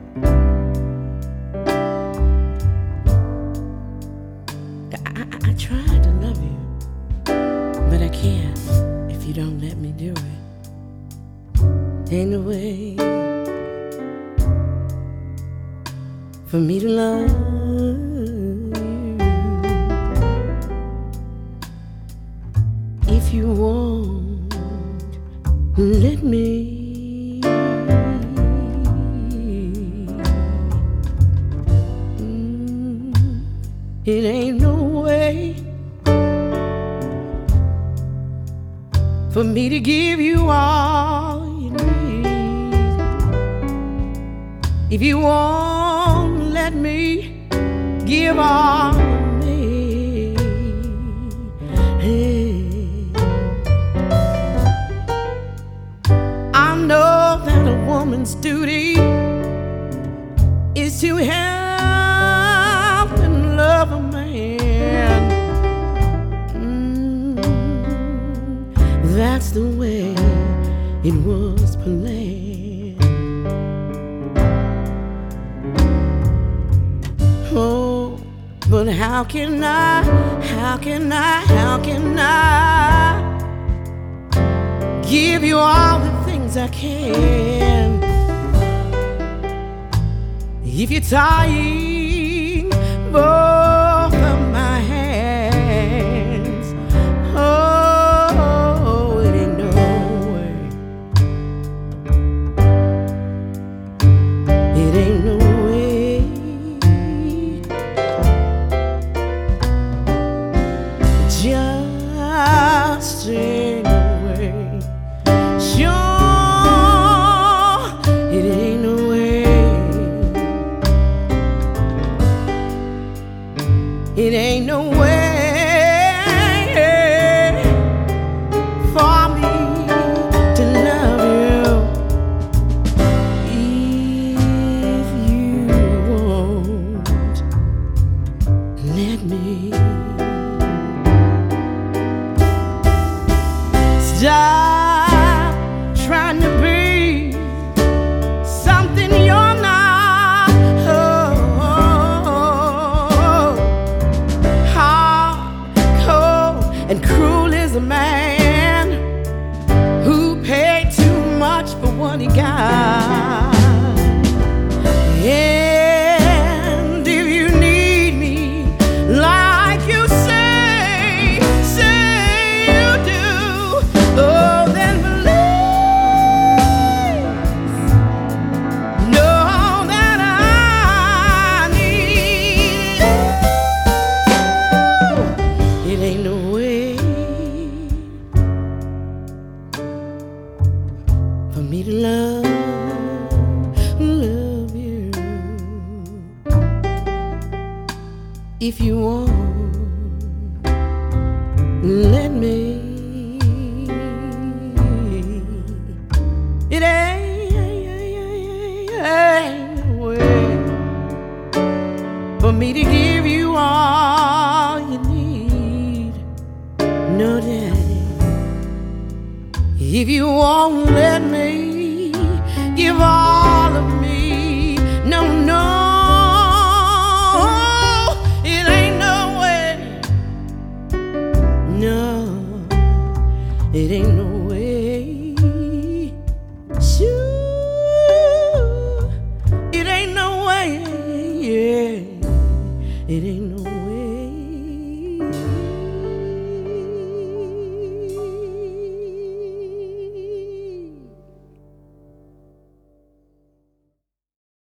I tried to love you, but I can't if you don't let me do it. Ain't no way for me to love you if you won't let me. It ain't no way for me to give you all you need if you won't let me give all of me. Hey. I know that a woman's duty is to help and love a man. That's the way it was planned. Oh, but how can I give you all the things I can if you're tying both of my hands? Oh, it ain't no way. It ain't no way. Just ain't no way. Sure, it ain't no way. It ain't no way for me to love you if you won't let me. Stop trying to be something you're not. And cruel is a man who paid too much for what he got. And if you need me like you say you do, oh, then believe, know that I need you. It ain't no way for me to love you if you want.